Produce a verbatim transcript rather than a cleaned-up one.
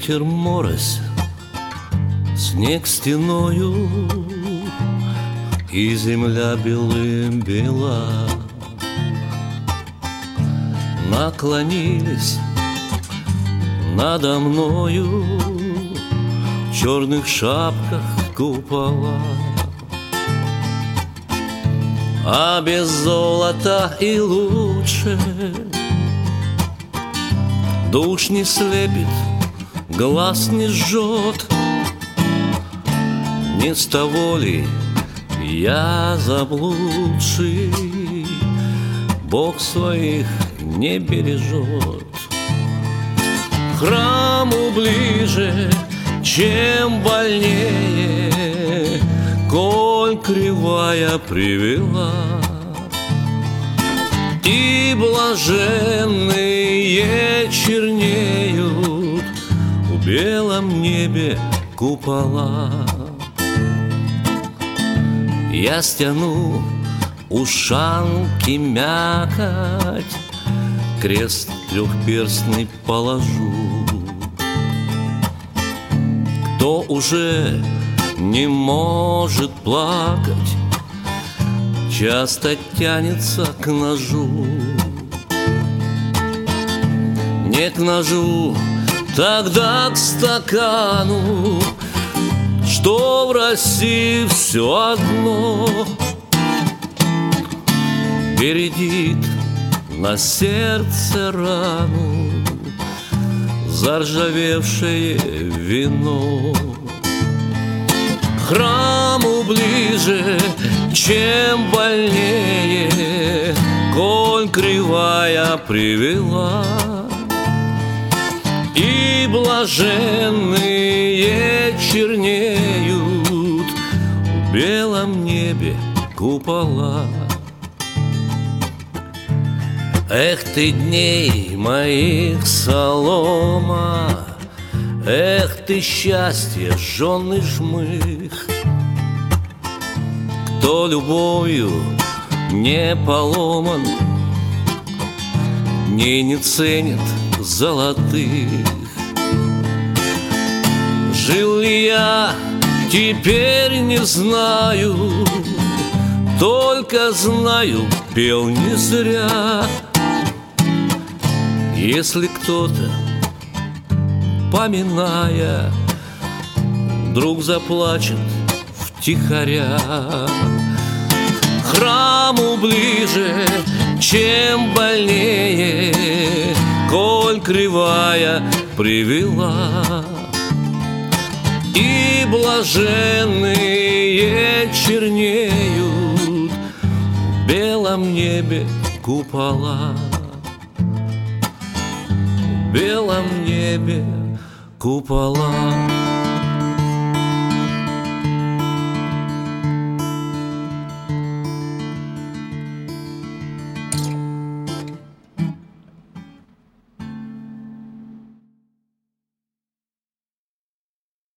Ветер морось, снег стеною, и земля белым бела. Наклонились надо мною в черных шапках купола, а без золота и лучше душ не слепит, глаз не жжет. Не с того ли я заблудший, Бог своих не бережет. Храму ближе, чем больнее, коль кривая привела. И блаженные чернеют в белом небе купола. Я стяну ушанки мякоть, крест трехперстный положу. Кто уже не может плакать, часто тянется к ножу. Не к ножу, тогда к стакану, что в России все одно. Бередит на сердце рану заржавевшее вино. К храму ближе, чем больнее, коль кривая привела. И блаженные чернеют в белом небе купола. Эх ты, дней моих солома, эх ты, счастье, жженый жмых. Кто любовью не поломан, дней не ценит золотых. Жил ли я, теперь не знаю, только знаю, пел не зря. Если кто-то, поминая, вдруг заплачет втихаря, храму ближе, чем больнее, коль кривая привела. И блаженные чернеют в белом небе купола. В белом небе купола.